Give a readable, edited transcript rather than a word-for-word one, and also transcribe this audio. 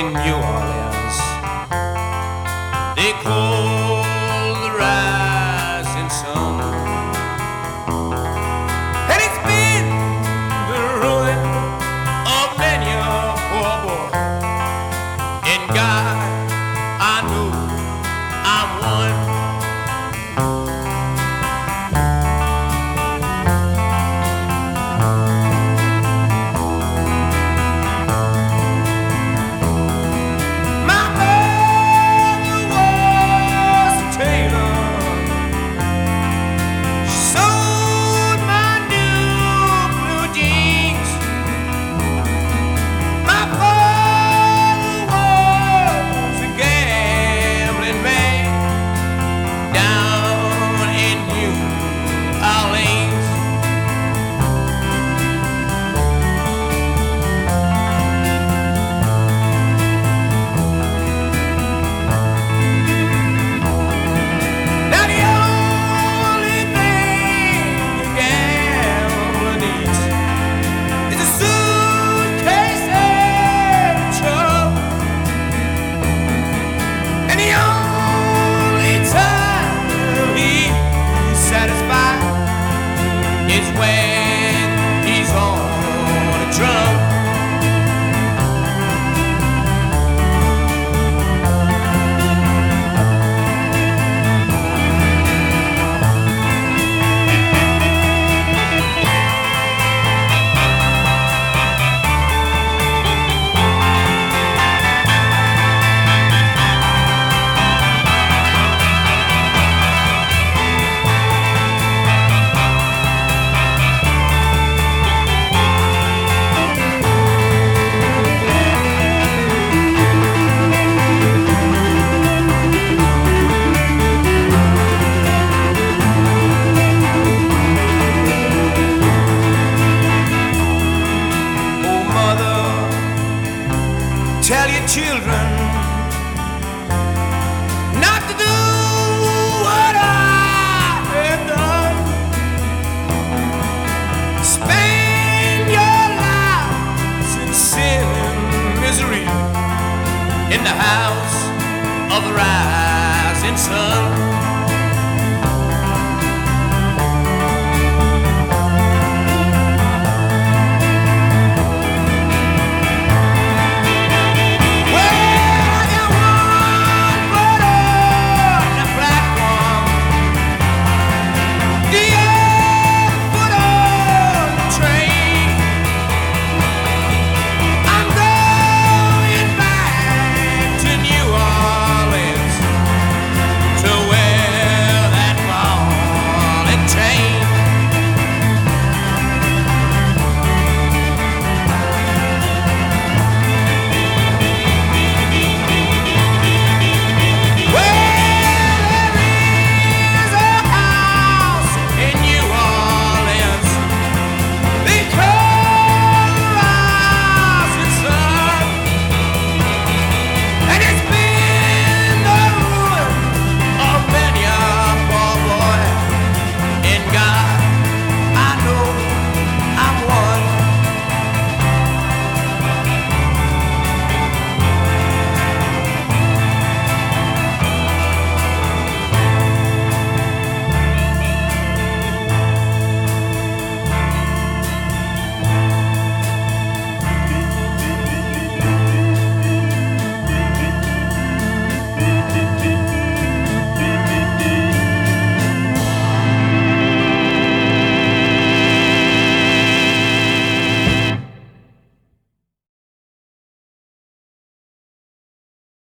New Orleans. They call the rising sun, and it's been the ruin of many a poor boy. And God, I know I'm one. Is when he's on a drum. Tell your children not to do what I have done. Spend your lives in sin and misery in the house of the rising sun.